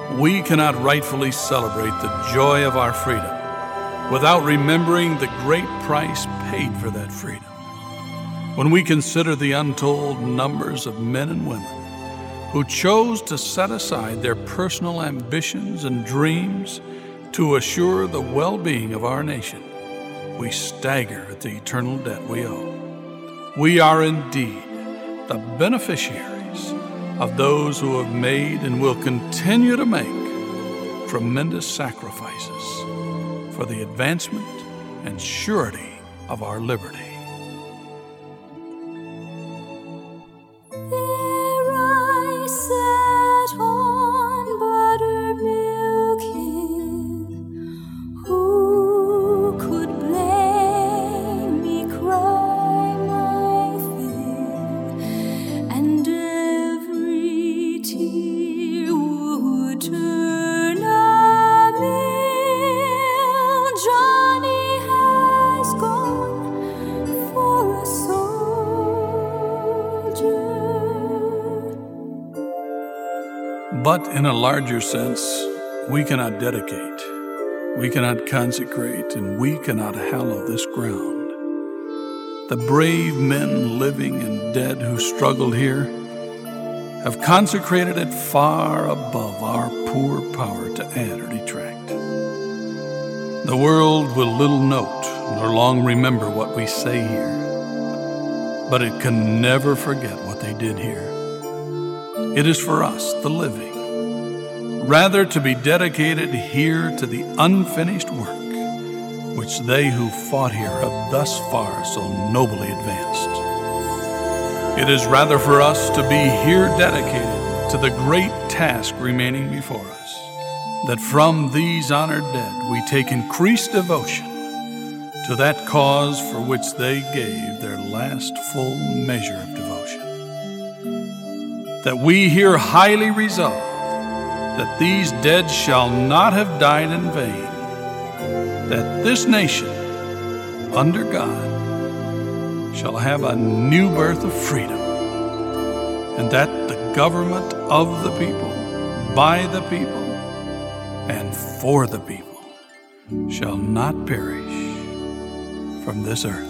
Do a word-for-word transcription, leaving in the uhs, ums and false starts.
We cannot rightfully celebrate the joy of our freedom without remembering the great price paid for that freedom. When we consider the untold numbers of men and women who chose to set aside their personal ambitions and dreams to assure the well-being of our nation, we stagger at the eternal debt we owe. We are indeed the beneficiaries of those who have made and will continue to make tremendous sacrifices for the advancement and surety of our liberty. There I sat on buttermilk hill. Who could blame me, cry my fill, and every tear would turn a mill. Johnny has gone for a soldier. But in a larger sense, we cannot dedicate, we cannot consecrate, and we cannot hallow this ground. The brave men living and dead who struggled here have consecrated it far above our poor power to add or detract. The world will little note nor long remember what we say here, but it can never forget what they did here. It is for us, the living, rather to be dedicated here to the unfinished work which they who fought here have thus far so nobly advanced. It is rather for us to be here dedicated to the great task remaining before us, that from these honored dead we take increased devotion to that cause for which they gave their last full measure of devotion. That we here highly resolve that these dead shall not have died in vain, that this nation, under God, shall have a new birth of freedom, and that the government of the people, by the people, and for the people shall not perish from this earth.